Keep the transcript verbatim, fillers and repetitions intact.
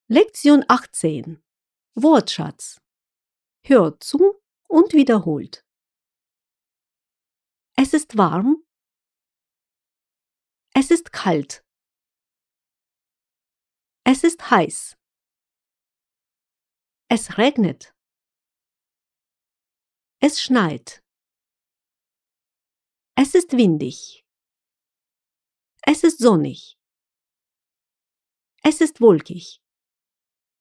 Lektion achtzehn. Wortschatz. Hört zu und wiederholt. Es ist warm. Es ist kalt. Es ist heiß. Es regnet. Es schneit. Es ist windig. Es ist sonnig. Es ist wolkig.